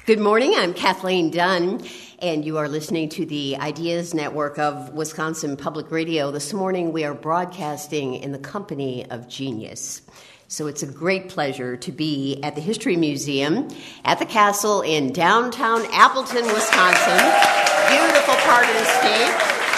Good morning, I'm Kathleen Dunn, and you are listening to the Ideas Network of Wisconsin Public Radio. This morning we are broadcasting in the company of genius. So it's a great pleasure to be at the History Museum at the Castle in downtown Appleton, Wisconsin, beautiful part of the state,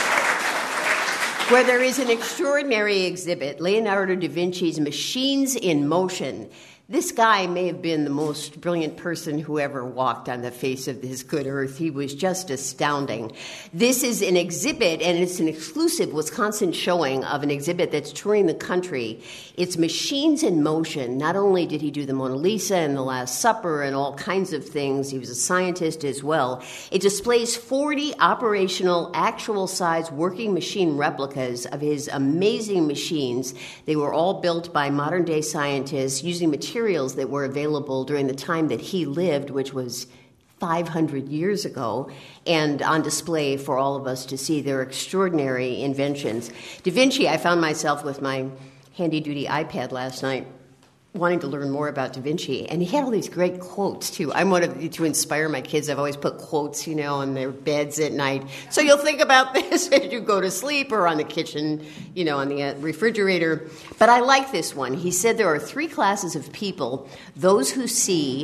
where there is an extraordinary exhibit, Leonardo da Vinci's Machines in Motion. This guy may have been the most brilliant person who ever walked on the face of this good earth. He was just astounding. This is an exhibit, and it's an exclusive Wisconsin showing of an exhibit that's touring the country. It's Machines in Motion. Not only did he do the Mona Lisa and the Last Supper and all kinds of things, he was a scientist as well. It displays 40 operational, actual-size working machine replicas of his amazing machines. They were all built by modern-day scientists using materials that were available during the time that he lived, which was 500 years ago, and on display for all of us to see. Their extraordinary inventions. Da Vinci, I found myself with my handy-duty iPad last night wanting to learn more about Da Vinci, and he had all these great quotes, too. I'm one of to inspire my kids. I've always put quotes, on their beds at night. So you'll think about this as you go to sleep or on the kitchen, on the refrigerator. But I like this one. He said there are three classes of people: those who see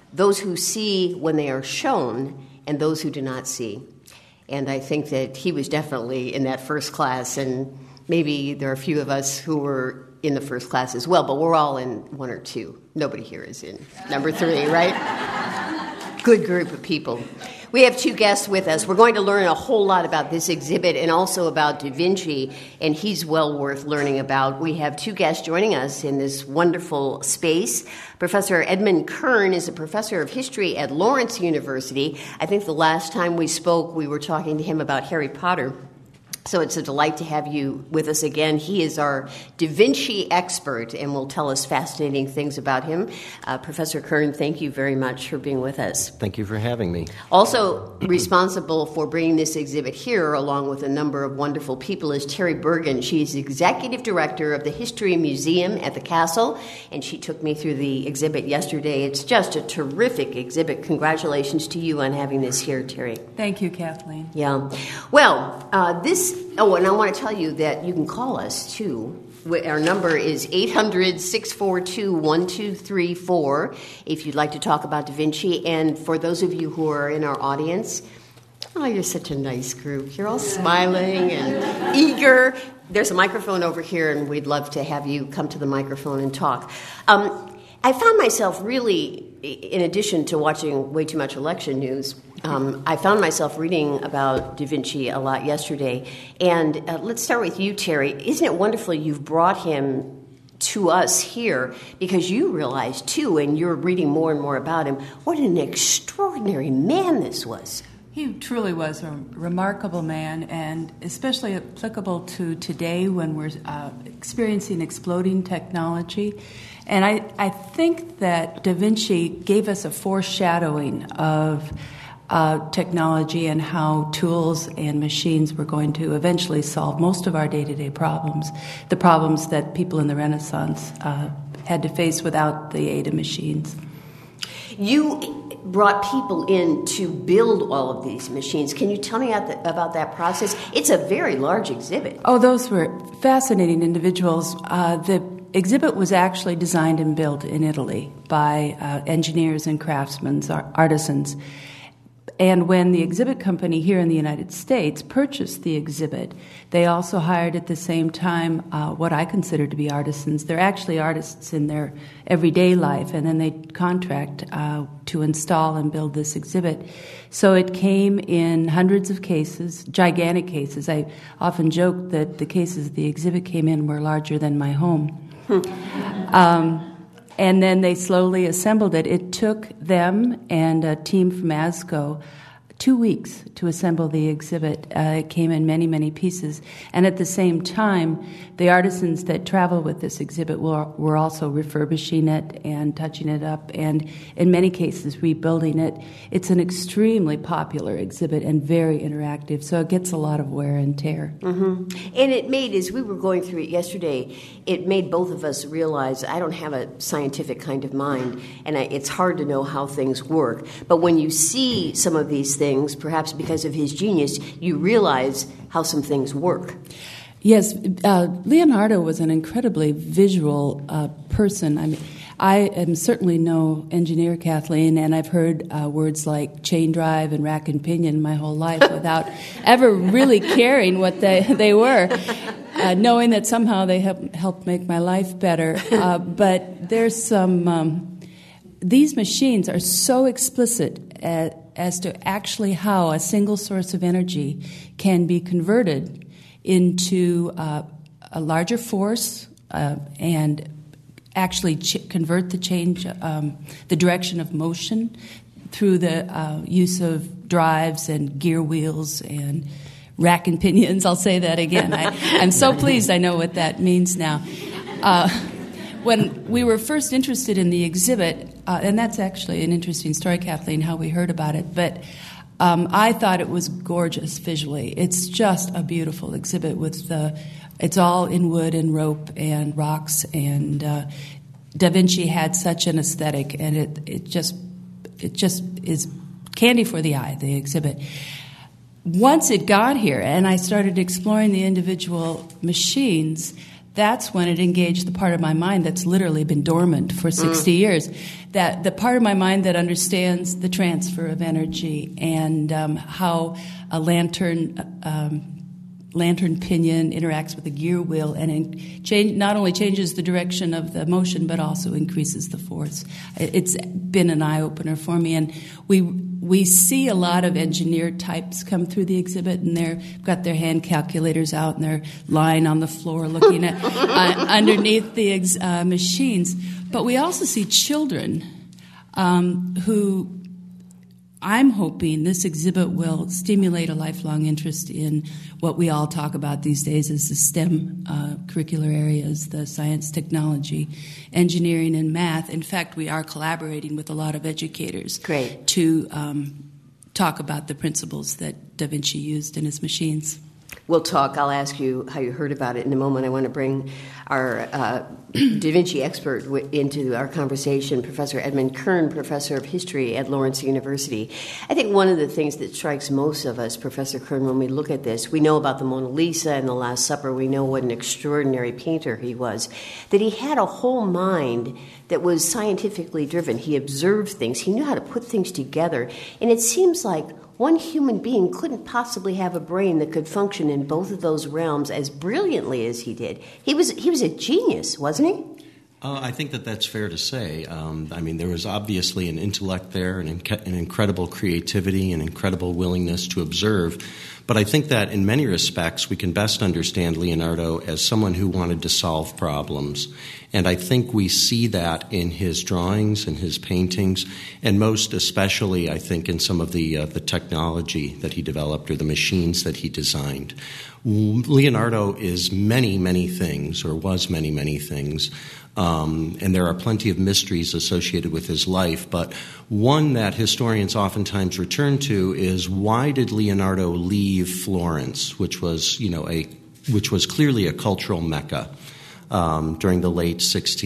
when they are shown, and those who do not see. And I think that he was definitely in that first class, and maybe there are a few of us who were in the first class as well, but we're all in one or two. Nobody here is in number 3, right? Good group of people. We have 2 guests with us. We're going to learn a whole lot about this exhibit and also about Da Vinci, and he's well worth learning about. We have 2 guests joining us in this wonderful space. Professor Edmund Kern is a professor of history at Lawrence University. I think the last time we spoke, we were talking to him about Harry Potter. So it's a delight to have you with us again. He is our Da Vinci expert and will tell us fascinating things about him. Professor Kern, thank you very much for being with us. Thank you for having me. Also responsible for bringing this exhibit here, along with a number of wonderful people, is Terry Bergen. She's executive director of the History Museum at the Castle, and she took me through the exhibit yesterday. It's just a terrific exhibit. Congratulations to you on having this here, Terry. Thank you, Kathleen. Yeah. Well, and I want to tell you that you can call us, too. Our number is 800-642-1234 if you'd like to talk about Da Vinci. And for those of you who are in our audience, you're such a nice group. You're all smiling and eager. There's a microphone over here, and we'd love to have you come to the microphone and talk. I found myself really, in addition to watching way too much election news, I found myself reading about Da Vinci a lot yesterday. And let's start with you, Terry. Isn't it wonderful you've brought him to us here because you realize, too, and you're reading more and more about him, what an extraordinary man this was. He truly was a remarkable man, and especially applicable to today when we're experiencing exploding technology. And I think that Da Vinci gave us a foreshadowing of technology and how tools and machines were going to eventually solve most of our day-to-day problems, the problems that people in the Renaissance had to face without the aid of machines. You brought people in to build all of these machines. Can you tell me about that process? It's a very large exhibit. Oh, those were fascinating individuals. The exhibit was actually designed and built in Italy by engineers and craftsmen, artisans. And when the exhibit company here in the United States purchased the exhibit, they also hired at the same time what I consider to be artisans. They're actually artists in their everyday life, and then they contract to install and build this exhibit. So it came in hundreds of cases, gigantic cases. I often joke that the cases the exhibit came in were larger than my home. And then they slowly assembled it. It took them and a team from ASCO 2 weeks to assemble the exhibit. It came in many, many pieces. And at the same time, the artisans that travel with this exhibit were also refurbishing it and touching it up and, in many cases, rebuilding it. It's an extremely popular exhibit and very interactive, so it gets a lot of wear and tear. Mm-hmm. And it made, as we were going through it yesterday, it made both of us realize I don't have a scientific kind of mind, and it's hard to know how things work. But when you see some of these things, perhaps because of his genius, you realize how some things work. Yes, Leonardo was an incredibly visual person. I mean, I am certainly no engineer, Kathleen, and I've heard words like chain drive and rack and pinion my whole life without ever really caring what they were, knowing that somehow they helped make my life better. But there's some... these machines are so explicit as to actually how a single source of energy can be converted into a larger force and actually convert the direction of motion through the use of drives and gear wheels and rack and pinions. I'll say that again. I'm so pleased I know what that means now. When we were first interested in the exhibit, and that's actually an interesting story, Kathleen, how we heard about it, but I thought it was gorgeous visually. It's just a beautiful exhibit with it's all in wood and rope and rocks, and Da Vinci had such an aesthetic, and it just is candy for the eye, the exhibit. Once it got here and I started exploring the individual machines, that's when it engaged the part of my mind that's literally been dormant for 60 years. That the part of my mind that understands the transfer of energy and how a lantern pinion interacts with a gear wheel and not only changes the direction of the motion but also increases the force. It's been an eye-opener for me, and we see a lot of engineer types come through the exhibit, and they've got their hand calculators out and they're lying on the floor looking at underneath the machines. But we also see children who I'm hoping this exhibit will stimulate a lifelong interest in what we all talk about these days as the STEM curricular areas, the science, technology, engineering, and math. In fact, we are collaborating with a lot of educators to talk about the principles that Da Vinci used in his machines. We'll talk. I'll ask you how you heard about it in a moment. I want to bring our Da Vinci expert into our conversation, Professor Edmund Kern, Professor of History at Lawrence University. I think one of the things that strikes most of us, Professor Kern, when we look at this, we know about the Mona Lisa and the Last Supper. We know what an extraordinary painter he was, that he had a whole mind that was scientifically driven. He observed things. He knew how to put things together. And it seems like one human being couldn't possibly have a brain that could function in both of those realms as brilliantly as he did. He was a genius, wasn't he? I think that's fair to say. I mean, there was obviously an intellect there, an incredible creativity, an incredible willingness to observe. But I think that in many respects, we can best understand Leonardo as someone who wanted to solve problems. And I think we see that in his drawings and his paintings, and most especially, I think, in some of the technology that he developed or the machines that he designed. Leonardo is many, many things, or was many, many things. And there are plenty of mysteries associated with his life, but one that historians oftentimes return to is, why did Leonardo leave Florence, which was clearly a cultural mecca during the late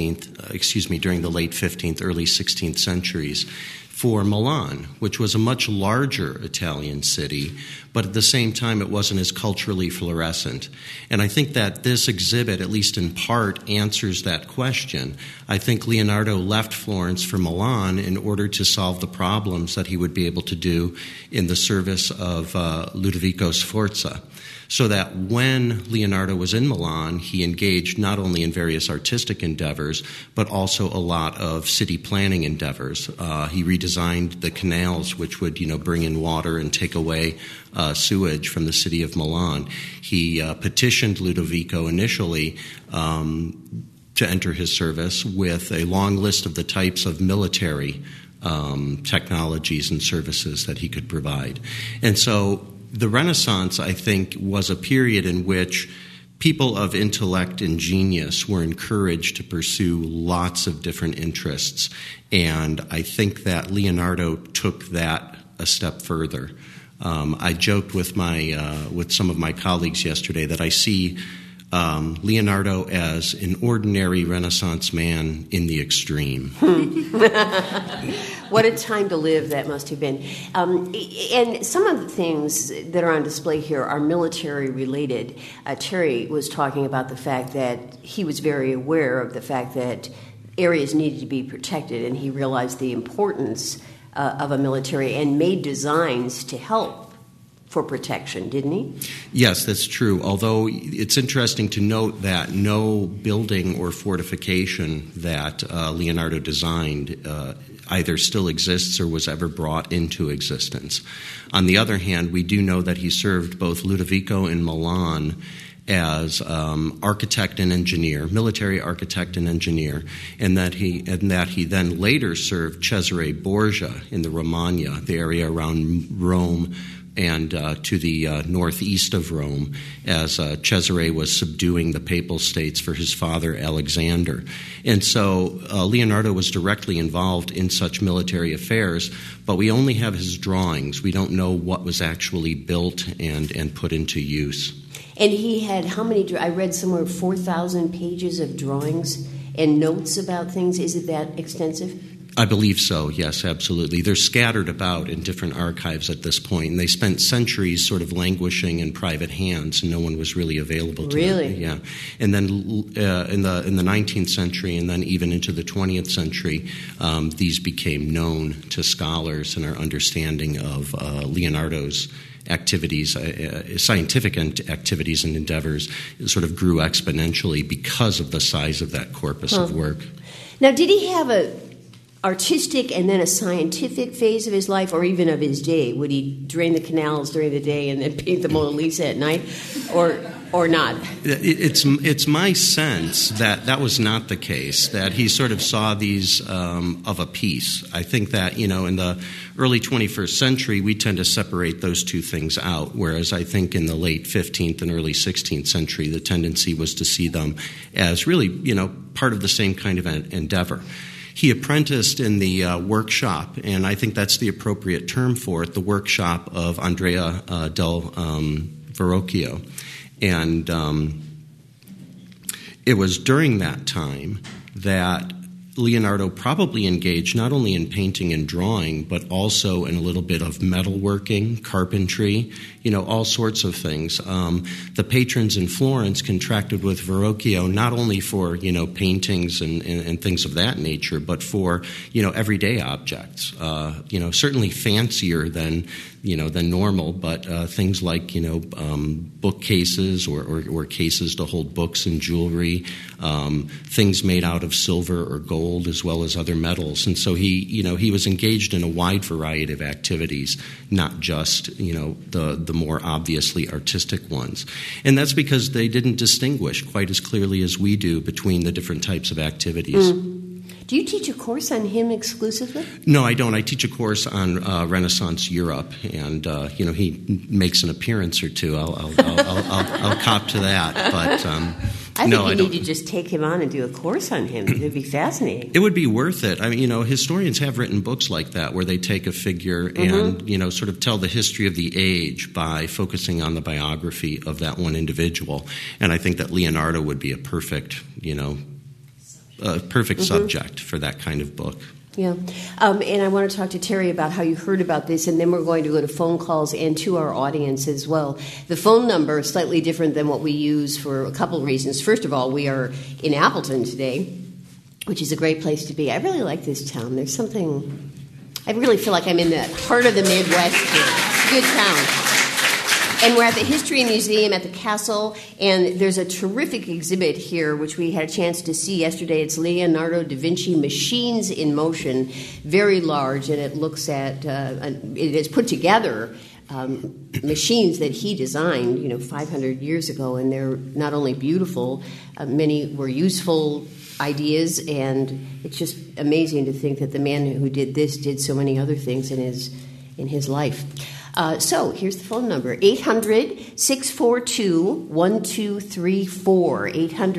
15th, early 16th centuries, for Milan, which was a much larger Italian city, but at the same time it wasn't as culturally fluorescent. And I think that this exhibit, at least in part, answers that question. I think Leonardo left Florence for Milan in order to solve the problems that he would be able to do in the service of Ludovico Sforza. So that when Leonardo was in Milan, he engaged not only in various artistic endeavors, but also a lot of city planning endeavors. He redesigned the canals, which would, bring in water and take away sewage from the city of Milan. He petitioned Ludovico initially to enter his service with a long list of the types of military technologies and services that he could provide. And so the Renaissance, I think, was a period in which people of intellect and genius were encouraged to pursue lots of different interests. And I think that Leonardo took that a step further. I joked with some of my colleagues yesterday that I see Leonardo as an ordinary Renaissance man in the extreme. What a time to live that must have been. And some of the things that are on display here are military related. Terry was talking about the fact that he was very aware of the fact that areas needed to be protected, and he realized the importance of a military and made designs to help for protection, didn't he? Yes, that's true. Although it's interesting to note that no building or fortification that Leonardo designed either still exists or was ever brought into existence. On the other hand, we do know that he served both Ludovico and Milan as architect and engineer, military architect and engineer, and that he then later served Cesare Borgia in the Romagna, the area around Rome, and to the northeast of Rome, as Cesare was subduing the Papal States for his father Alexander. And so Leonardo was directly involved in such military affairs, but we only have his drawings. We don't know what was actually built and put into use. And he had how many? I read somewhere 4,000 pages of drawings and notes about things. Is it that extensive? I believe so, yes, absolutely. They're scattered about in different archives at this point, and they spent centuries sort of languishing in private hands, and no one was really available to them. Really? Yeah. And then in the 19th century, and then even into the 20th century, these became known to scholars, and our understanding of Leonardo's activities, scientific activities and endeavors, sort of grew exponentially because of the size of that corpus of work. Now, did he have a artistic and then a scientific phase of his life, or even of his day? Would he drain the canals during the day and then paint the Mona Lisa at night, or not? It's my sense that was not the case, that he sort of saw these of a piece. I think that, in the early 21st century, we tend to separate those two things out, whereas I think in the late 15th and early 16th century, the tendency was to see them as really, part of the same kind of endeavor. He apprenticed in the workshop, and I think that's the appropriate term for it, the workshop of Andrea del Verrocchio. And it was during that time that Leonardo probably engaged not only in painting and drawing, but also in a little bit of metalworking, carpentry, all sorts of things. The patrons in Florence contracted with Verrocchio not only for, paintings and things of that nature, but for, everyday objects. Certainly fancier than normal, but things like, bookcases or cases to hold books and jewelry, things made out of silver or gold, as well as other metals. And so he was engaged in a wide variety of activities, not just, the more obviously artistic ones. And that's because they didn't distinguish quite as clearly as we do between the different types of activities. Do you teach a course on him exclusively? No, I don't. I teach a course on Renaissance Europe, and he makes an appearance or two. I'll cop to that. But I think you need to just take him on and do a course on him. It'd be fascinating. It would be worth it. I mean, historians have written books like that where they take a figure and sort of tell the history of the age by focusing on the biography of that one individual. And I think that Leonardo would be a perfect subject for that kind of book. Yeah. And I want to talk to Terry about how you heard about this, and then we're going to go to phone calls and to our audience as well. The phone number is slightly different than what we use for a couple of reasons. First of all, we are in Appleton today, which is a great place to be. I really like this town. There's something... I really feel like I'm in the heart of the Midwest here. It's a good town. And we're at the History Museum at the Castle, and there's a terrific exhibit here, which we had a chance to see yesterday. It's Leonardo da Vinci Machines in Motion, very large, and it looks at, it is put together machines that he designed, 500 years ago, and they're not only beautiful, many were useful ideas, and it's just amazing to think that the man who did this did so many other things in his life. So here's the phone number, 800-642-1234,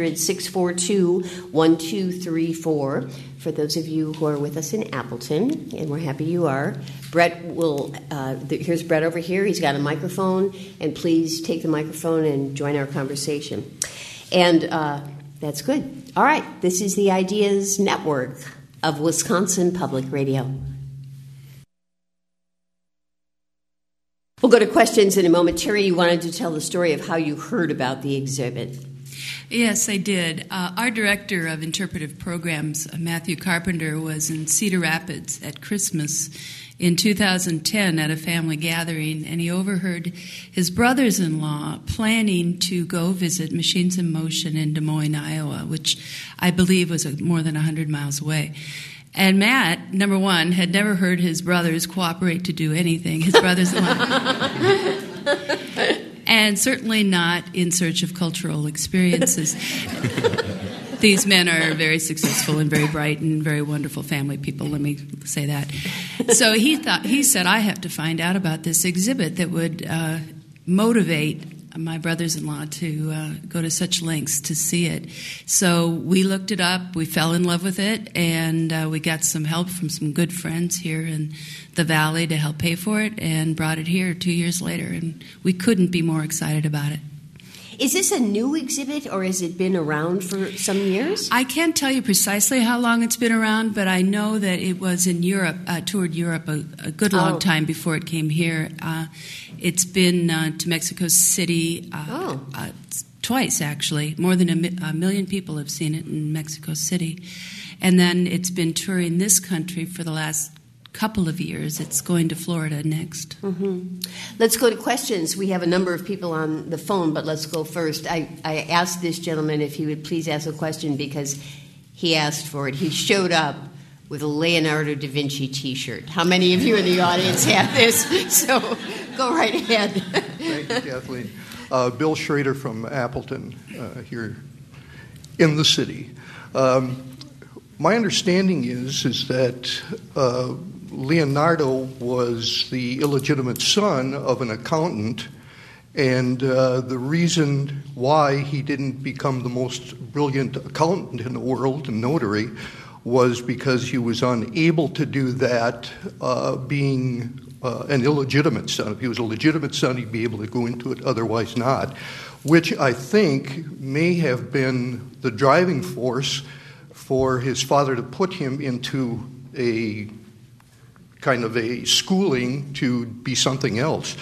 800-642-1234, for those of you who are with us in Appleton, and we're happy you are. Brett will, here's Brett over here. He's got a microphone, and please take the microphone and join our conversation. And that's good. All right, this is the Ideas Network of Wisconsin Public Radio. We'll go to questions in a moment. Terry, you wanted to tell the story of how you heard about the exhibit. Yes, I did. Our director of interpretive programs, Matthew Carpenter, was in Cedar Rapids at Christmas in 2010 at a family gathering, and he overheard his brothers-in-law planning to go visit Machines in Motion in Des Moines, Iowa, which I believe was more than 100 miles away. And Matt, number one, had never heard his brothers cooperate to do anything, his brothers-in-law. And certainly not in search of cultural experiences. These men are very successful and very bright and very wonderful family people, let me say that. So he said, I have to find out about this exhibit that would motivate my brothers-in-law to go to such lengths to see it. So we looked it up, we fell in love with it, and we got some help from some good friends here in the Valley to help pay for it, and brought it here 2 years later, and we couldn't be more excited about it. Is this a new exhibit, or has it been around for some years? I can't tell you precisely how long it's been around, but I know that it was in Europe, toured Europe a good long time before it came here. It's been to Mexico City twice, actually. More than a million people have seen it in Mexico City. And then it's been touring this country for the last couple of years. It's going to Florida next. Mm-hmm. Let's go to questions. We have a number of people on the phone, but let's go first. I asked this gentleman if he would please ask a question because he asked for it. He showed up with a Leonardo da Vinci T-shirt. How many of you in the audience have this? So go right ahead. Thank you, Kathleen. Bill Schrader from Appleton here in the city. My understanding is that Leonardo was the illegitimate son of an accountant, and the reason why he didn't become the most brilliant accountant in the world, a notary, was because he was unable to do that being an illegitimate son. If he was a legitimate son, he'd be able to go into it, otherwise not, which I think may have been the driving force for his father to put him into a kind of a schooling to be something else,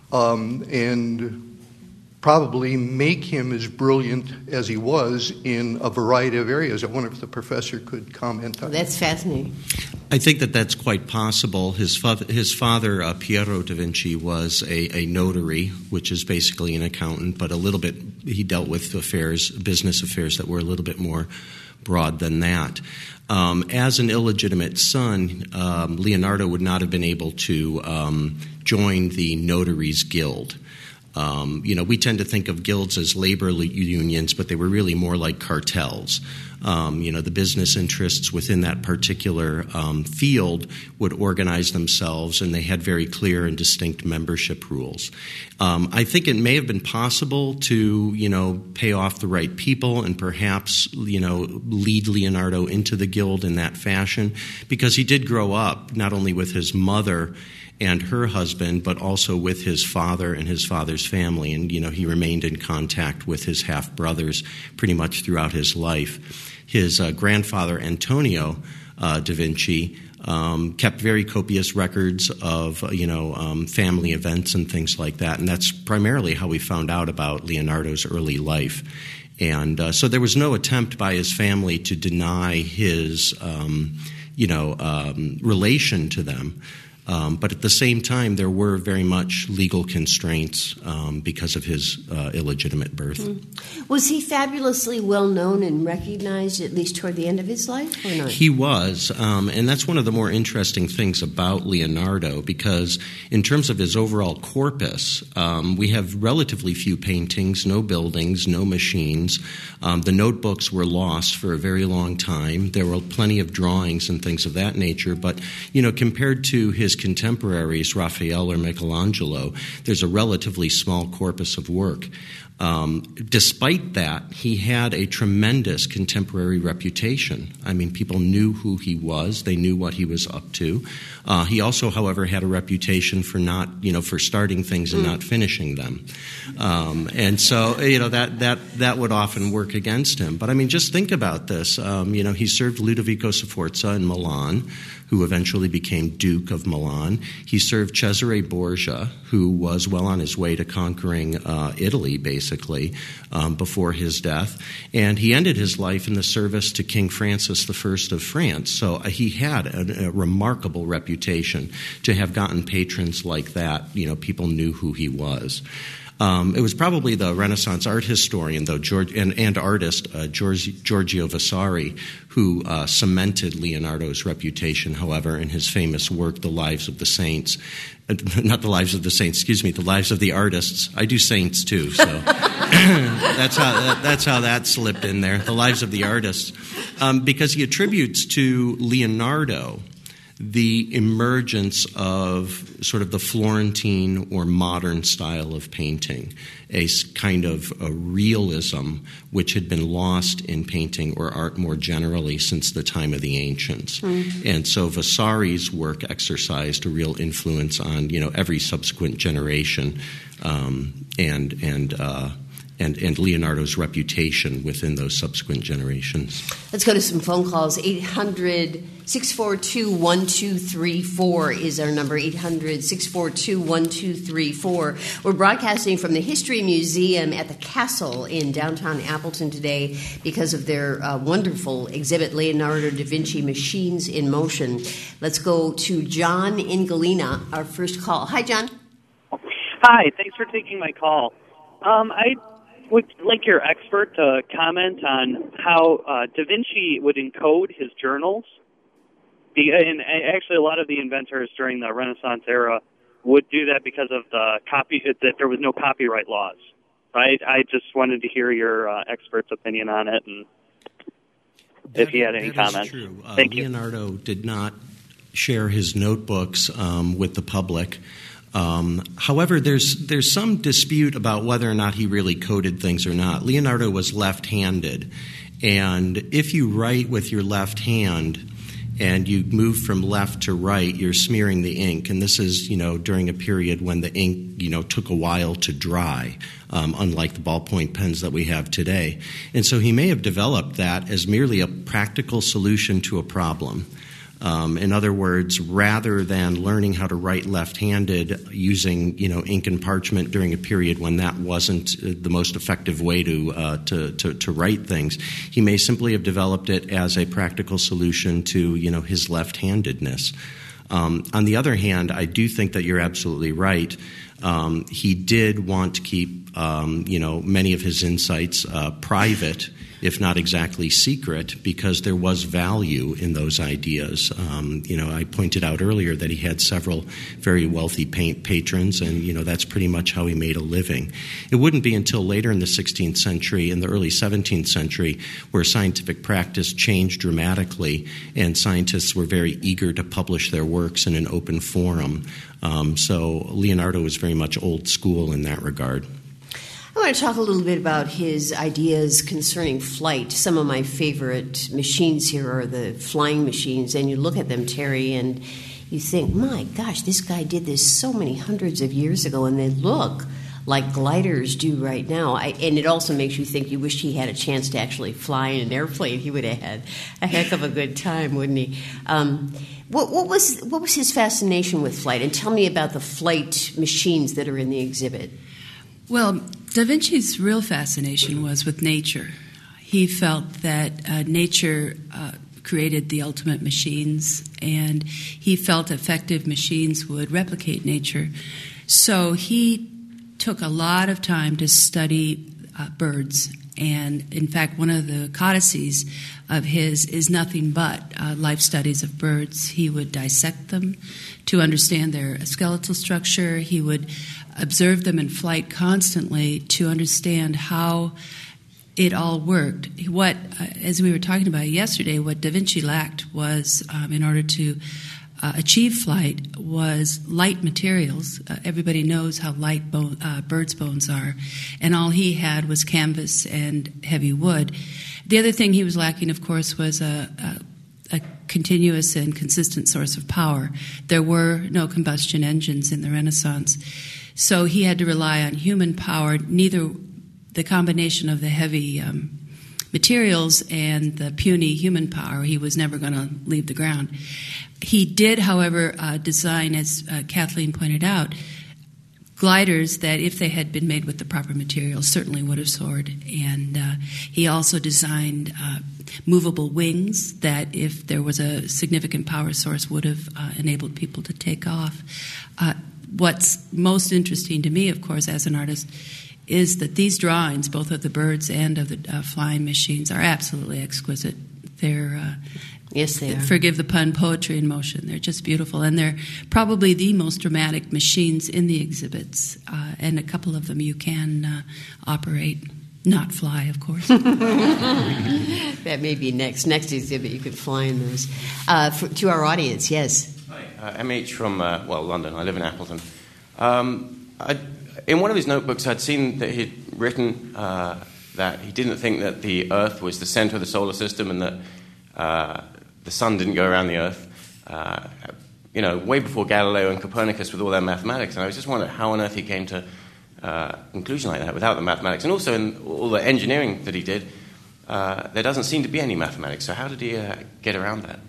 and probably make him as brilliant as he was in a variety of areas. I wonder if the professor could comment on that. That's fascinating. I think that that's quite possible. His father, Piero da Vinci, was a notary, which is basically an accountant, but a little bit, he dealt with business affairs that were a little bit more broad than that. As an illegitimate son, Leonardo would not have been able to join the Notaries Guild. We tend to think of guilds as labor unions, but they were really more like cartels. The business interests within that particular field would organize themselves, and they had very clear and distinct membership rules. I think it may have been possible to, pay off the right people and perhaps, lead Leonardo into the guild in that fashion, because he did grow up not only with his mother and her husband, but also with his father and his father's family. And, he remained in contact with his half-brothers pretty much throughout his life. His grandfather, Antonio da Vinci, kept very copious records of, family events and things like that. And that's primarily how we found out about Leonardo's early life. And so there was no attempt by his family to deny his, relation to them. But at the same time, there were very much legal constraints because of his illegitimate birth. Was he fabulously well known and recognized, at least toward the end of his life, or not? He was, and that's one of the more interesting things about Leonardo, because in terms of his overall corpus, we have relatively few paintings, no buildings, no machines. The notebooks were lost for a very long time. There were plenty of drawings and things of that nature, but compared to his contemporaries, Raphael or Michelangelo, there's a relatively small corpus of work. Despite that, he had a tremendous contemporary reputation. I mean, people knew who he was. They knew what he was up to. He also, however, had a reputation for for starting things and not finishing them. And so, that would often work against him. But I mean, just think about this. He served Ludovico Sforza in Milan, who eventually became Duke of Milan. He served Cesare Borgia, who was well on his way to conquering Italy, basically, before his death. And he ended his life in the service to King Francis I of France. So he had a remarkable reputation to have gotten patrons like that. People knew who he was. It was probably the Renaissance art historian, though, and artist Giorgio Vasari, who cemented Leonardo's reputation, however, in his famous work, The Lives of the Saints. Not the Lives of the Saints, excuse me, The Lives of the Artists. I do saints, too, so that's how that slipped in there, The Lives of the Artists, because he attributes to Leonardo the emergence of sort of the Florentine or modern style of painting, a kind of a realism which had been lost in painting or art more generally since the time of the ancients. And so Vasari's work exercised a real influence on every subsequent generation, and Leonardo's reputation within those subsequent generations. Let's go to some phone calls. 800-642-1234 is our number, 800-642-1234. We're broadcasting from the History Museum at the Castle in downtown Appleton today because of their wonderful exhibit, Leonardo da Vinci, Machines in Motion. Let's go to John in Galena, our first call. Hi, John. Hi, thanks for taking my call. I would like your expert to comment on how Da Vinci would encode his journals. And actually, a lot of the inventors during the Renaissance era would do that because of that there was no copyright laws. I just wanted to hear your expert's opinion on it, and if you had any comments. True. Thank you. Leonardo did not share his notebooks with the public. However, there's some dispute about whether or not he really coded things or not. Leonardo was left-handed, and if you write with your left hand and you move from left to right, you're smearing the ink, and this is during a period when the ink took a while to dry, unlike the ballpoint pens that we have today. And so he may have developed that as merely a practical solution to a problem. In other words, rather than learning how to write left-handed using ink and parchment during a period when that wasn't the most effective way to write things, he may simply have developed it as a practical solution to his left-handedness. On the other hand, I do think that you're absolutely right. He did want to keep many of his insights private, if not exactly secret, because there was value in those ideas. I pointed out earlier that he had several very wealthy patrons, and that's pretty much how he made a living. It wouldn't be until later in the 16th century, in the early 17th century, where scientific practice changed dramatically, and scientists were very eager to publish their works in an open forum. So Leonardo was very much old school in that regard. I want to talk a little bit about his ideas concerning flight. Some of my favorite machines here are the flying machines, and you look at them, Terry, and you think, my gosh, this guy did this so many hundreds of years ago, and they look like gliders do right now. And it also makes you think you wish he had a chance to actually fly in an airplane. He would have had a heck of a good time, wouldn't he? What was his fascination with flight? And tell me about the flight machines that are in the exhibit. Well, Da Vinci's real fascination was with nature. He felt that nature created the ultimate machines, and he felt effective machines would replicate nature. So he took a lot of time to study birds. And in fact, one of the codices of his is nothing but life studies of birds. He would dissect them to understand their skeletal structure. He would observe them in flight constantly to understand how it all worked. What, as we were talking about yesterday, what Da Vinci lacked was, in order to achieve flight, was light materials. Everybody knows how light birds' bones are, and all he had was canvas and heavy wood. The other thing he was lacking, of course, was a continuous and consistent source of power. There were no combustion engines in the Renaissance, so he had to rely on human power. Neither the combination of the heavy materials and the puny human power, he was never going to leave the ground. He did, however, design, as Kathleen pointed out, gliders that, if they had been made with the proper materials, certainly would have soared. And he also designed movable wings that, if there was a significant power source, would have enabled people to take off. What's most interesting to me, of course, as an artist, is that these drawings, both of the birds and of the flying machines, are absolutely exquisite. They're yes, they are. Forgive the pun, poetry in motion. They're just beautiful, and they're probably the most dramatic machines in the exhibits. And a couple of them you can operate, not fly, of course. That may be next exhibit. You could fly in those. To our audience, yes. Hi, MH from London. I live in Appleton. In one of his notebooks, I'd seen that he'd written that he didn't think that the Earth was the center of the solar system, and that the sun didn't go around the Earth, way before Galileo and Copernicus with all their mathematics. And I was just wondering how on earth he came to a conclusion like that without the mathematics. And also in all the engineering that he did, there doesn't seem to be any mathematics. So how did he get around that?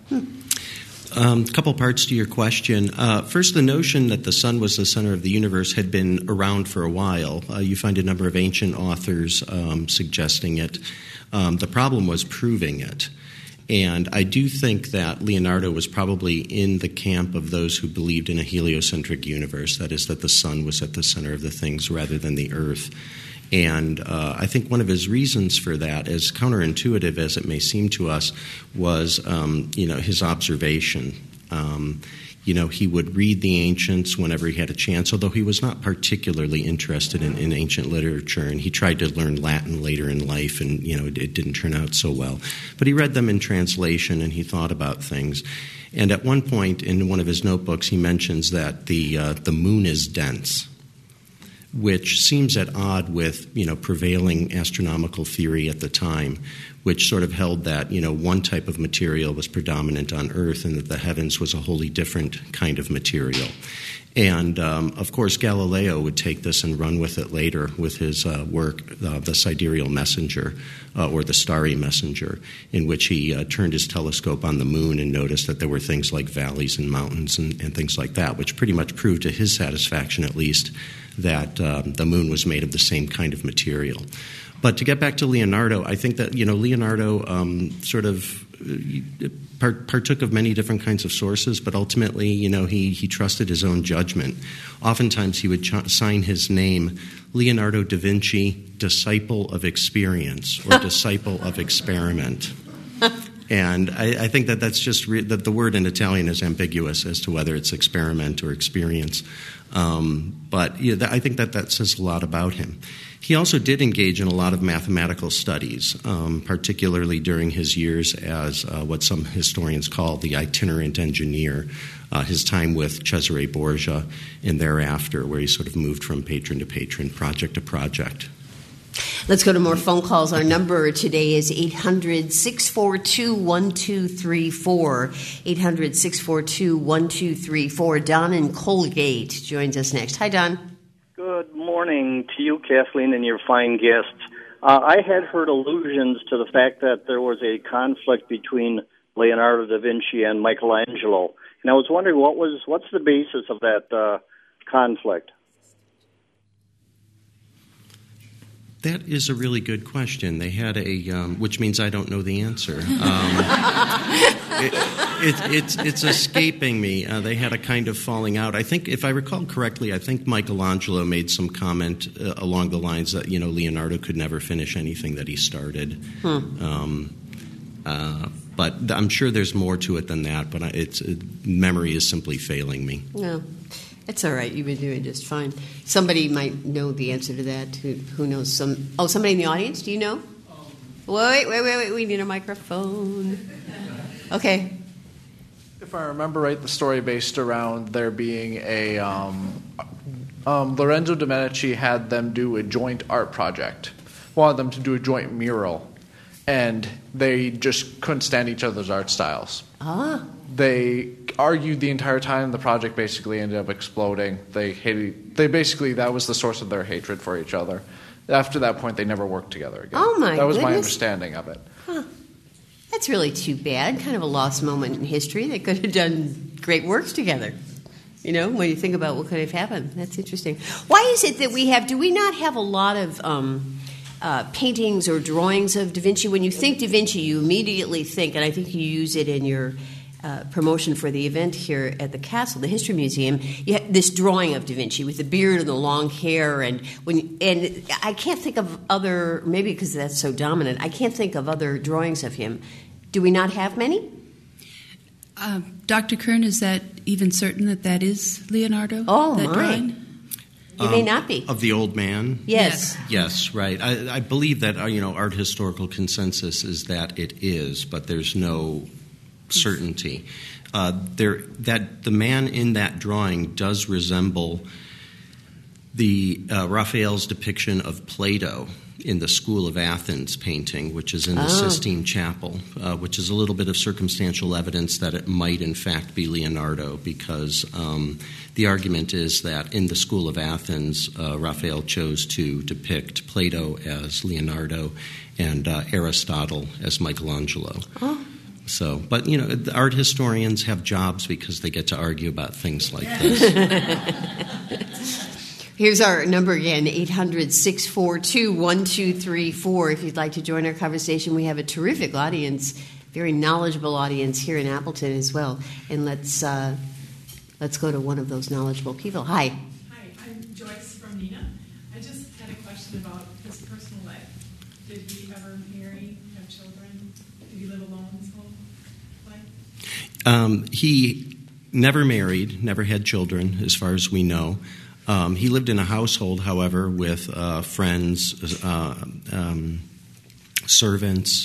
A couple parts to your question. First, the notion that the sun was the center of the universe had been around for a while. You find a number of ancient authors suggesting it. The problem was proving it. And I do think that Leonardo was probably in the camp of those who believed in a heliocentric universe, that is, that the sun was at the center of the things rather than the earth. And I think one of his reasons for that, as counterintuitive as it may seem to us, was his observation. He would read the ancients whenever he had a chance, although he was not particularly interested in ancient literature, and he tried to learn Latin later in life, and it didn't turn out so well. But he read them in translation, and he thought about things. And at one point in one of his notebooks, he mentions that the moon is dense, which seems at odd with prevailing astronomical theory at the time, which sort of held that one type of material was predominant on Earth and that the heavens was a wholly different kind of material. And of course, Galileo would take this and run with it later with his work, The Sidereal Messenger, or The Starry Messenger, in which he turned his telescope on the moon and noticed that there were things like valleys and mountains and things like that, which pretty much proved to his satisfaction, at least, that the moon was made of the same kind of material. But to get back to Leonardo, I think that Leonardo sort of partook of many different kinds of sources, but ultimately, he trusted his own judgment. Oftentimes, he would sign his name Leonardo da Vinci, disciple of experience, or disciple of experiment. And I think that that's just that the word in Italian is ambiguous as to whether it's experiment or experience. But I think that says a lot about him. He also did engage in a lot of mathematical studies, particularly during his years as what some historians call the itinerant engineer, his time with Cesare Borgia and thereafter, where he sort of moved from patron to patron, project to project. Let's go to more phone calls. Our number today is 800-642-1234. 800-642-1234. Don in Colgate joins us next. Hi, Don. Good morning to you, Kathleen, and your fine guests. I had heard allusions to the fact that there was a conflict between Leonardo da Vinci and Michelangelo. And I was wondering what's the basis of that conflict? That is a really good question. They had which means I don't know the answer. It's escaping me. They had a kind of falling out. I think, if I recall correctly, I think Michelangelo made some comment along the lines that, Leonardo could never finish anything that he started. But I'm sure there's more to it than that, but memory is simply failing me. No. It's all right. You've been doing just fine. Somebody might know the answer to that. Who knows? Somebody in the audience? Do you know? Wait. We need a microphone. Okay. If I remember right, the story based around there being a Lorenzo de' Medici had them do a joint art project. Wanted them to do a joint mural, and they just couldn't stand each other's art styles. Ah. They argued the entire time. The project basically ended up exploding. That was the source of their hatred for each other. After that point, they never worked together again. Oh, my That was goodness. my understanding of it. Huh. That's really too bad. Kind of a lost moment in history. They could have done great works together. When you think about what could have happened. That's interesting. Why is it that do we not have a lot of paintings or drawings of Da Vinci? When you think Da Vinci, you immediately think, and I think you use it in your promotion for the event here at the Castle, the History Museum, you have this drawing of Da Vinci with the beard and the long hair, and I can't think of other, maybe because that's so dominant, I can't think of other drawings of him. Do we not have many? Dr. Kern, is that even certain that is Leonardo? Oh, that my. drawing? It may not be. Of the old man? Yes. Yes, right. I believe that, art historical consensus is that it is, but there's no certainty. That the man in that drawing does resemble the Raphael's depiction of Plato in the School of Athens painting, which is in the Sistine Chapel, which is a little bit of circumstantial evidence that it might in fact be Leonardo, because the argument is that in the School of Athens, Raphael chose to depict Plato as Leonardo and Aristotle as Michelangelo. Oh. So, but, art historians have jobs because they get to argue about things like this. Here's our number again, 800-642-1234. If you'd like to join our conversation, we have a terrific audience, very knowledgeable audience here in Appleton as well. And let's go to one of those knowledgeable people. Hi. Hi, I'm Joyce from Nina. I just had a question about his personal life. Did he ever marry, have children? Did he live alone his whole life? He never married, never had children, as far as we know. He lived in a household, however, with friends, servants,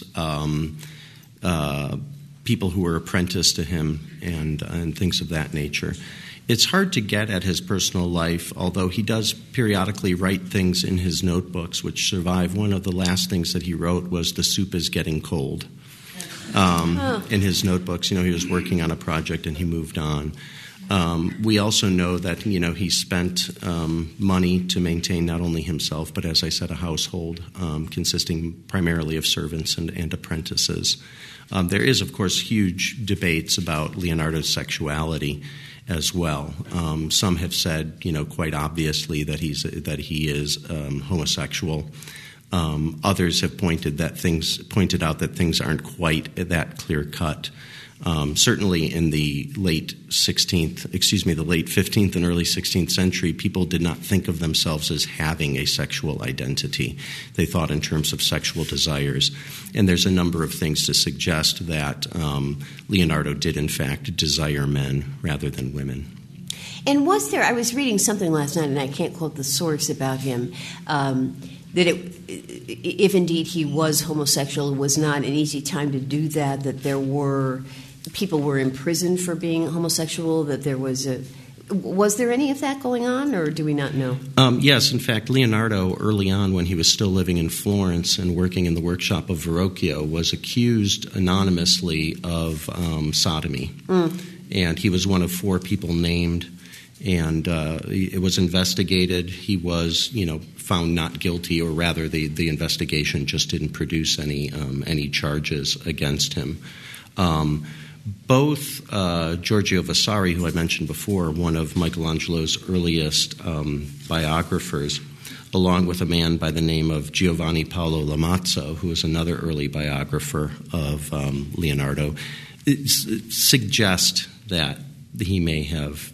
people who were apprenticed to him, and things of that nature. It's hard to get at his personal life, although he does periodically write things in his notebooks which survive. One of the last things that he wrote was, "The soup is getting cold." In his notebooks, he was working on a project and he moved on. We also know that, he spent money to maintain not only himself, but, as I said, a household consisting primarily of servants and apprentices. There is, of course, huge debates about Leonardo's sexuality as well. Some have said, quite obviously that he is homosexual. Others have pointed out that things aren't quite that clear cut. Certainly in the late 15th and early 16th century, people did not think of themselves as having a sexual identity. They thought in terms of sexual desires. And there's a number of things to suggest that Leonardo did, in fact, desire men rather than women. And I was reading something last night, and I can't quote the source about him, that if indeed he was homosexual, it was not an easy time to do that, that people were imprisoned for being homosexual, that there was there any of that going on, or do we not know? Yes, in fact, Leonardo, early on when he was still living in Florence and working in the workshop of Verrocchio, was accused anonymously of sodomy. And he was one of 4 people named, and it was investigated. He was, found not guilty, or rather the investigation just didn't produce any charges against him. Both Giorgio Vasari, who I mentioned before, one of Michelangelo's earliest biographers, along with a man by the name of Giovanni Paolo Lamazzo, who is another early biographer of Leonardo, suggest that he may have,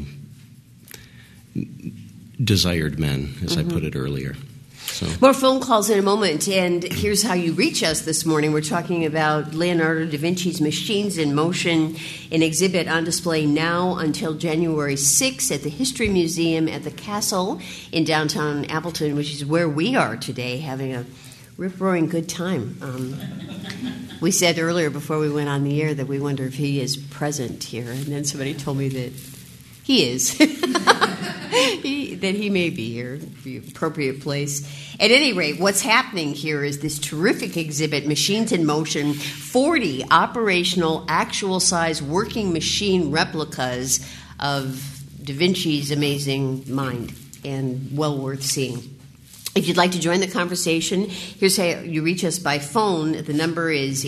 desired men, as I put it earlier. So. More phone calls in a moment, and here's how you reach us this morning. We're talking about Leonardo da Vinci's Machines in Motion, an exhibit on display now until January 6th at the History Museum at the Castle in downtown Appleton, which is where we are today, having a rip-roaring good time. We said earlier before we went on the air that we wonder if he is present here, and then somebody told me that he is. That he may be here, the appropriate place. At any rate, what's happening here is this terrific exhibit, Machines in Motion, 40 operational, actual-size working machine replicas of Da Vinci's amazing mind, and well worth seeing. If you'd like to join the conversation, here's how you reach us by phone. The number is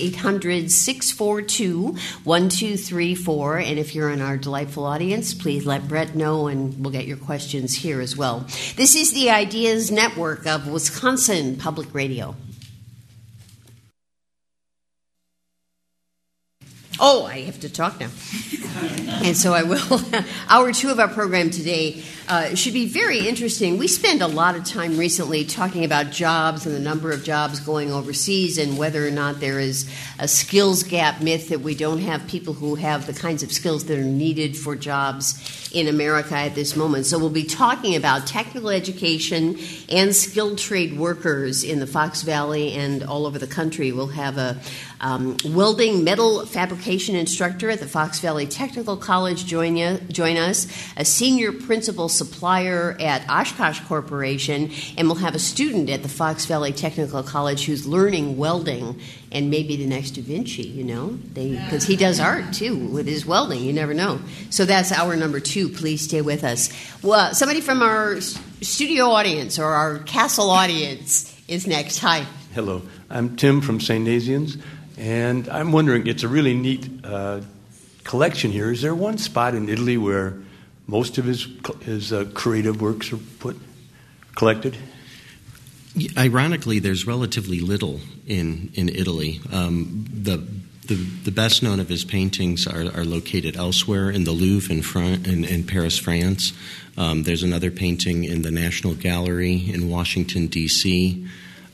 800-642-1234. And if you're in our delightful audience, please let Brett know, and we'll get your questions here as well. This is the Ideas Network of Wisconsin Public Radio. Oh, I have to talk now. And so I will. Hour 2 of our program today should be very interesting. We spend a lot of time recently talking about jobs and the number of jobs going overseas and whether or not there is a skills gap myth that we don't have people who have the kinds of skills that are needed for jobs in America at this moment. So we'll be talking about technical education and skilled trade workers in the Fox Valley and all over the country. We'll have a welding metal fabrication instructor at the Fox Valley Technical College join us, a senior principal supplier at Oshkosh Corporation, and we'll have a student at the Fox Valley Technical College who's learning welding, and maybe the next Da Vinci, because he does art too with his welding. You never know. So that's hour number 2. Please stay with us. Well, somebody from our studio audience or our castle audience is next. Hi. Hello. I'm Tim from St. Nazianz, and I'm wondering, it's a really neat collection here. Is there one spot in Italy where most of his creative works are collected? Ironically, there's relatively little in Italy. The best known of his paintings are located elsewhere in the Louvre in Paris, France. There's another painting in the National Gallery in Washington, D.C.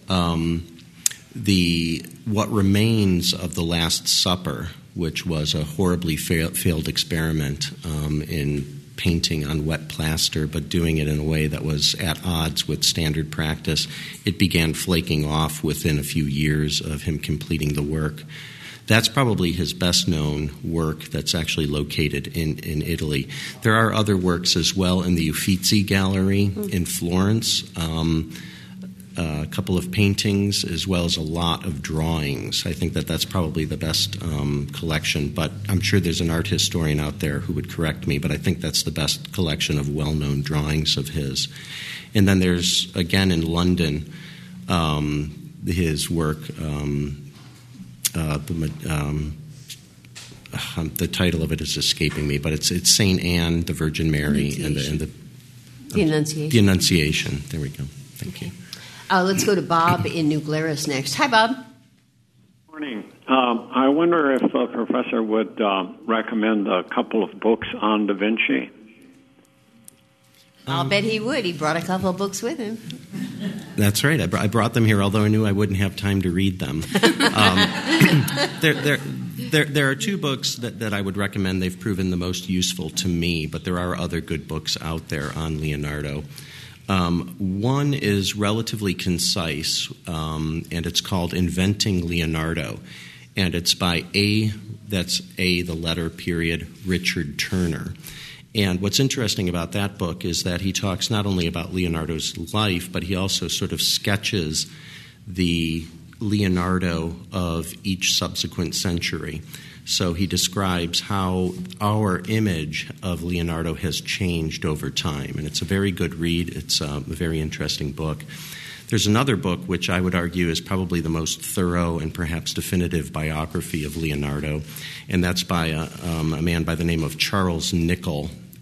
What remains of The Last Supper, which was a horribly failed experiment in painting on wet plaster, but doing it in a way that was at odds with standard practice, it began flaking off within a few years of him completing the work. That's probably his best-known work that's actually located in Italy. There are other works as well in the Uffizi Gallery in Florence, a couple of paintings, as well as a lot of drawings. I think that's probably the best collection, but I'm sure there's an art historian out there who would correct me, but I think that's the best collection of well-known drawings of his. And then there's, again in London, his work, the title of it is escaping me, but it's St. Anne, the Virgin Mary, and the Annunciation. The Annunciation. There we go. Thank you. Let's go to Bob in New Glarus next. Hi, Bob. Morning. I wonder if a professor would recommend a couple of books on Da Vinci. I'll bet he would. He brought a couple of books with him. That's right. I brought them here, although I knew I wouldn't have time to read them. There are 2 books that I would recommend. They've proven the most useful to me, but there are other good books out there on Leonardo. One is relatively concise, and it's called Inventing Leonardo, and it's by the letter period, Richard Turner. And what's interesting about that book is that he talks not only about Leonardo's life, but he also sort of sketches the Leonardo of each subsequent century. So he describes how our image of Leonardo has changed over time. And it's a very good read. It's a very interesting book. There's another book which I would argue is probably the most thorough and perhaps definitive biography of Leonardo, and that's by a man by the name of Charles Nicholl.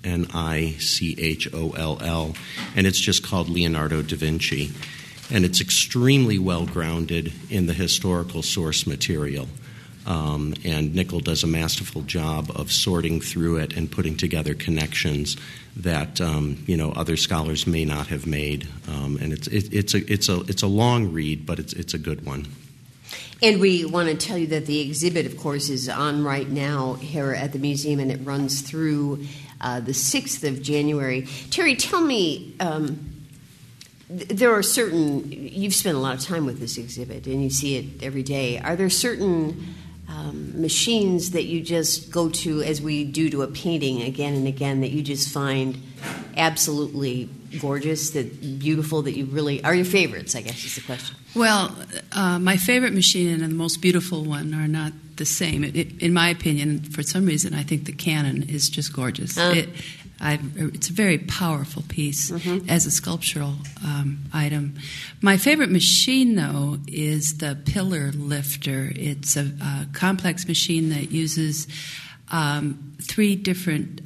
Nicholl, and it's just called Leonardo da Vinci. And it's extremely well-grounded in the historical source material. And Nicholl does a masterful job of sorting through it and putting together connections that other scholars may not have made. And it's a long read, but it's a good one. And we want to tell you that the exhibit, of course, is on right now here at the museum, and it runs through the 6th of January. Terry, tell me, there are certain, you've spent a lot of time with this exhibit, and you see it every day. Are there certain machines that you just go to, as we do to a painting again and again, that you just find absolutely gorgeous, that beautiful, that you really are your favorites, I guess is the question? Well, my favorite machine and the most beautiful one are not the same. In my opinion, for some reason, I think the Canon is just gorgeous. It's a very powerful piece as a sculptural item. My favorite machine, though, is the pillar lifter. It's a complex machine that uses 3 different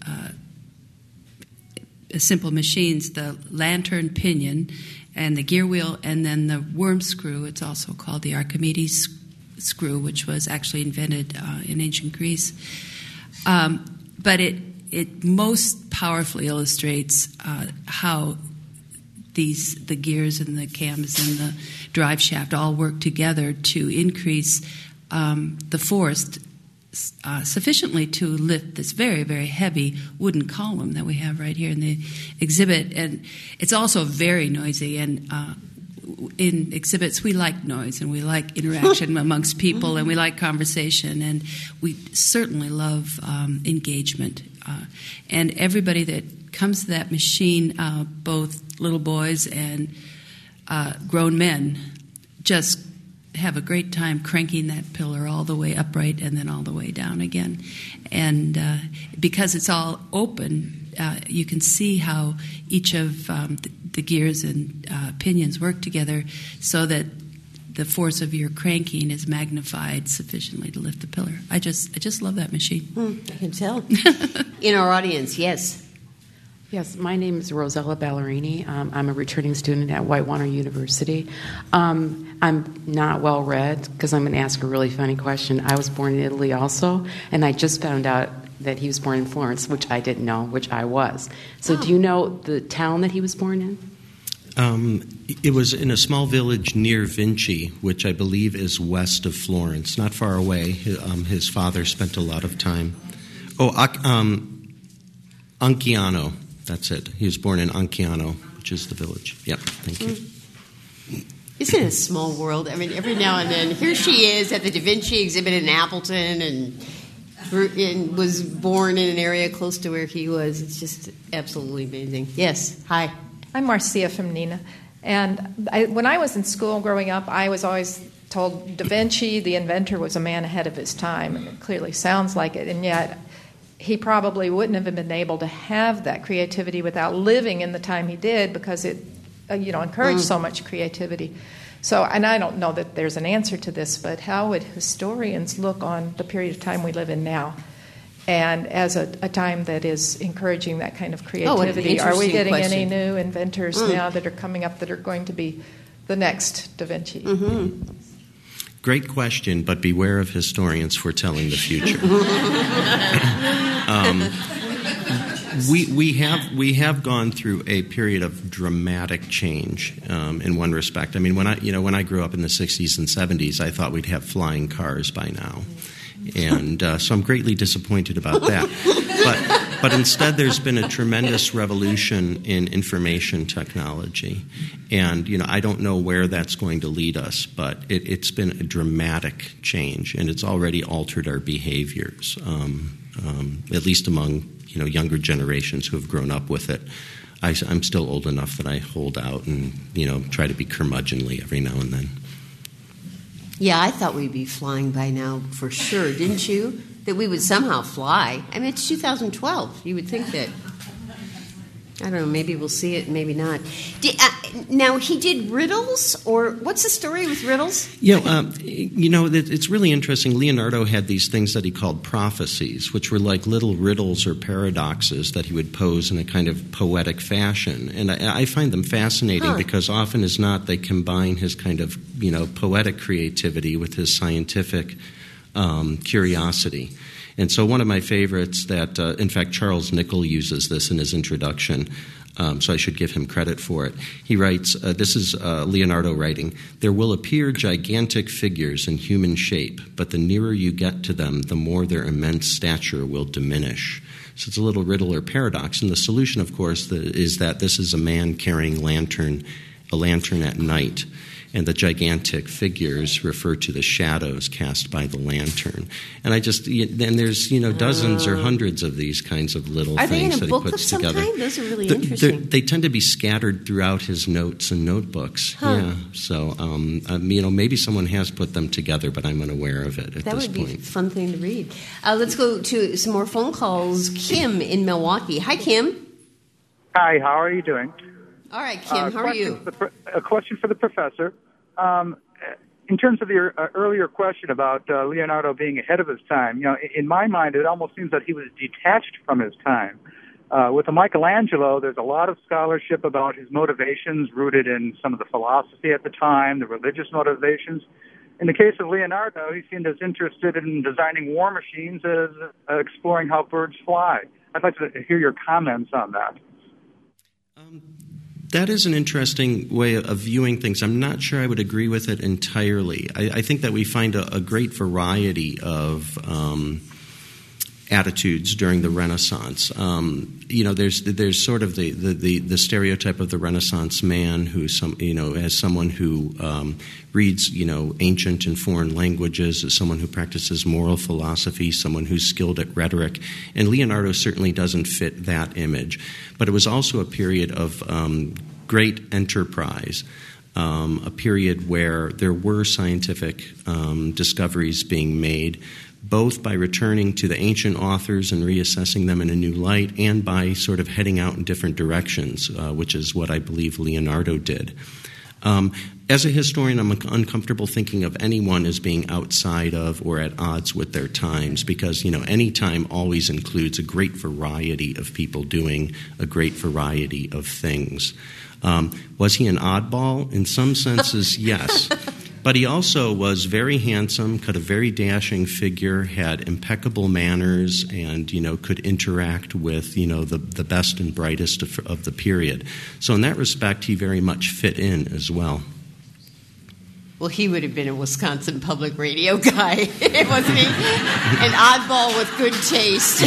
simple machines: the lantern pinion and the gear wheel, and then the worm screw. It's also called the Archimedes screw, which was actually invented in ancient Greece. But it most powerfully illustrates how the gears and the cams and the drive shaft all work together to increase the force sufficiently to lift this very, very heavy wooden column that we have right here in the exhibit. And it's also very noisy, and in exhibits we like noise and we like interaction amongst people and we like conversation, and we certainly love engagement. And everybody that comes to that machine, both little boys and grown men, just have a great time cranking that pillar all the way upright and then all the way down again. And because it's all open, you can see how each of the gears and pinions work together so that the force of your cranking is magnified sufficiently to lift the pillar. I just love that machine. I can tell. In our audience, yes. Yes, my name is Rosella Ballerini. I'm a returning student at Whitewater University. I'm not well read because I'm going to ask a really funny question. I was born in Italy also, and I just found out that he was born in Florence, which I didn't know, which I was. So do you know the town that he was born in? It was in a small village near Vinci, which I believe is west of Florence, not far away. His father spent a lot of time. Anciano. That's it. He was born in Anciano, which is the village. Yep, thank you. Isn't it a small world? I mean, every now and then, here she is at the Da Vinci exhibit in Appleton and was born in an area close to where he was. It's just absolutely amazing. Yes, hi. I'm Marcia from Nina. And when I was in school growing up, I was always told Da Vinci, the inventor, was a man ahead of his time. And it clearly sounds like it. And yet he probably wouldn't have been able to have that creativity without living in the time he did, because it encouraged so much creativity. So, and I don't know that there's an answer to this, but how would historians look on the period of time we live in now, and as a time that is encouraging that kind of creativity? Are we getting any new inventors now that are coming up that are going to be the next Da Vinci? Great question, but beware of historians foretelling the future. We have gone through a period of dramatic change in one respect. I mean, when I grew up in the 60s and 70s, I thought we'd have flying cars by now, and so I'm greatly disappointed about that. But instead, there's been a tremendous revolution in information technology, and I don't know where that's going to lead us, but it's been a dramatic change, and it's already altered our behaviors, at least among younger generations who have grown up with it. I'm still old enough that I hold out and try to be curmudgeonly every now and then. Yeah, I thought we'd be flying by now for sure, didn't you? That we would somehow fly. I mean, it's 2012. You would think that. I don't know, maybe we'll see it, maybe not. Now, he did riddles, or what's the story with riddles? Yeah, it's really interesting. Leonardo had these things that he called prophecies, which were like little riddles or paradoxes that he would pose in a kind of poetic fashion. And I find them fascinating because often as not, they combine his kind of, poetic creativity with his scientific curiosity. And so one of my favorites that, in fact, Charles Nicholl uses this in his introduction, so I should give him credit for it. He writes, this is Leonardo writing, "There will appear gigantic figures in human shape, but the nearer you get to them, the more their immense stature will diminish." So it's a little riddle or paradox. And the solution, of course, is that this is a man carrying a lantern at night. And the gigantic figures refer to the shadows cast by the lantern. And there's, dozens or hundreds of these kinds of little things that he puts together. Are they in a book of some kind? Those are really interesting. They tend to be scattered throughout his notes and notebooks. Yeah. So, maybe someone has put them together, but I'm unaware of it at this point. That would be a fun thing to read. Let's go to some more phone calls. Kim in Milwaukee. Hi, Kim. Hi, how are you doing? All right, Kim, how are you? A question for the professor. In terms of your earlier question about Leonardo being ahead of his time, in my mind, it almost seems that he was detached from his time. With the Michelangelo, there's a lot of scholarship about his motivations rooted in some of the philosophy at the time, the religious motivations. In the case of Leonardo, he seemed as interested in designing war machines as exploring how birds fly. I'd like to hear your comments on that. That is an interesting way of viewing things. I'm not sure I would agree with it entirely. I think that we find a great variety of attitudes during the Renaissance. There's sort of the stereotype of the Renaissance man who's as someone who reads ancient and foreign languages, as someone who practices moral philosophy, someone who's skilled at rhetoric, and Leonardo certainly doesn't fit that image. But it was also a period of great enterprise. A period where there were scientific discoveries being made, both by returning to the ancient authors and reassessing them in a new light, and by sort of heading out in different directions, which is what I believe Leonardo did. As a historian, I'm uncomfortable thinking of anyone as being outside of or at odds with their times, because any time always includes a great variety of people doing a great variety of things. Was he an oddball? In some senses, yes. But he also was very handsome, cut a very dashing figure, had impeccable manners, and could interact with the best and brightest of the period. So in that respect, he very much fit in as well. Well, he would have been a Wisconsin public radio guy, wasn't he? An oddball with good taste.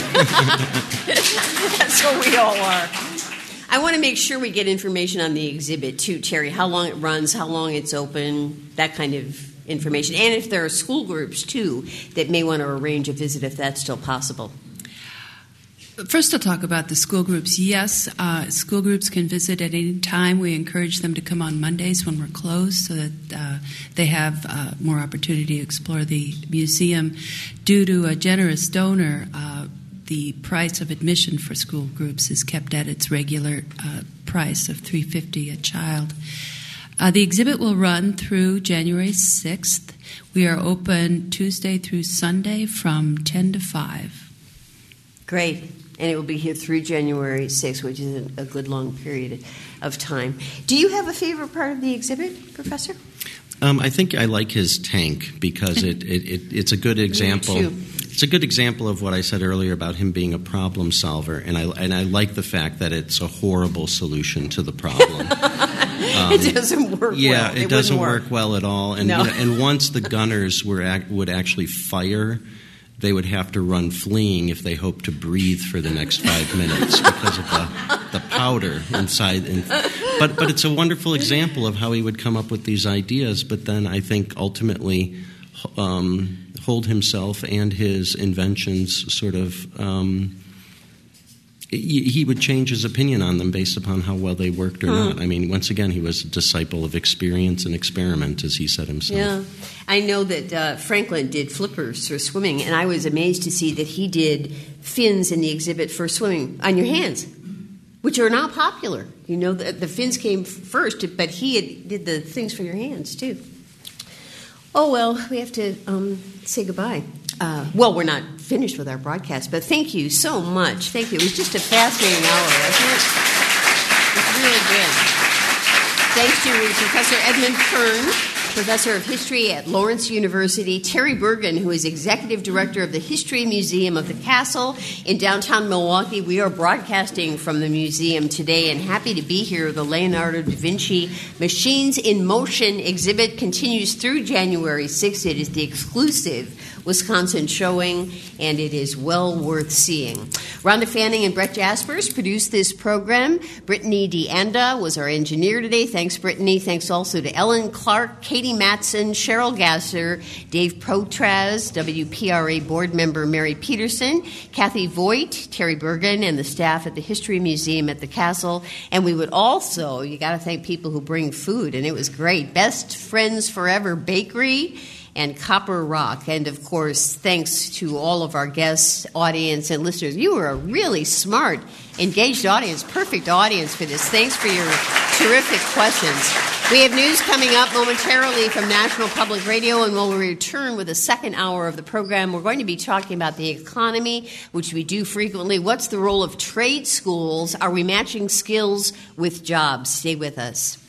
That's what we all are. I want to make sure we get information on the exhibit, too, Terry. How long it runs, how long it's open, that kind of information. And if there are school groups, too, that may want to arrange a visit if that's still possible. First, I'll talk about the school groups. Yes, school groups can visit at any time. We encourage them to come on Mondays when we're closed so that they have more opportunity to explore the museum. Due to a generous donor, the price of admission for school groups is kept at its regular price of $350 a child. The exhibit will run through January 6th. We are open Tuesday through Sunday from 10 to 5. Great. And it will be here through January 6th, which is a good long period of time. Do you have a favorite part of the exhibit, Professor? I think I like his tank because it's a good example. It's a good example of what I said earlier about him being a problem solver, and I like the fact that it's a horrible solution to the problem. It doesn't work well. Yeah, it doesn't work well at all. And and once the gunners would actually fire, they would have to run fleeing if they hope to breathe for the next 5 minutes because of the powder inside. But it's a wonderful example of how he would come up with these ideas, but then I think ultimately hold himself and his inventions sort of he would change his opinion on them based upon how well they worked or not. I mean, once again, he was a disciple of experience and experiment, as he said himself. Yeah. I know that Franklin did flippers for swimming, and I was amazed to see that he did fins in the exhibit for swimming on your hands. which are not popular. You know, the fins came first, but he did the things for your hands, too. Oh, well, we have to say goodbye. Well, we're not finished with our broadcast, but thank you so much. Thank you. It was just a fascinating hour, wasn't it? It's really good. Thanks to Professor Edmund Kern, Professor of History at Lawrence University, Terry Bergen, who is Executive Director of the History Museum of the Castle in downtown Milwaukee. We are broadcasting from the museum today and happy to be here. The Leonardo da Vinci Machines in Motion exhibit continues through January 6th. It is the exclusive Wisconsin showing, and it is well worth seeing. Rhonda Fanning and Brett Jaspers produced this program. Brittany DeAnda was our engineer today. Thanks, Brittany. Thanks also to Ellen Clark, Katie Matson, Cheryl Gasser, Dave Protraz, WPRA board member Mary Peterson, Kathy Voigt, Terry Bergen, and the staff at the History Museum at the Castle. And we would also, you got to thank people who bring food, and it was great. Best Friends Forever Bakery and Copper Rock. And, of course, thanks to all of our guests, audience, and listeners. You were a really smart, engaged audience, perfect audience for this. Thanks for your terrific questions. We have news coming up momentarily from National Public Radio, and we'll return with the second hour of the program. We're going to be talking about the economy, which we do frequently. What's the role of trade schools? Are we matching skills with jobs? Stay with us.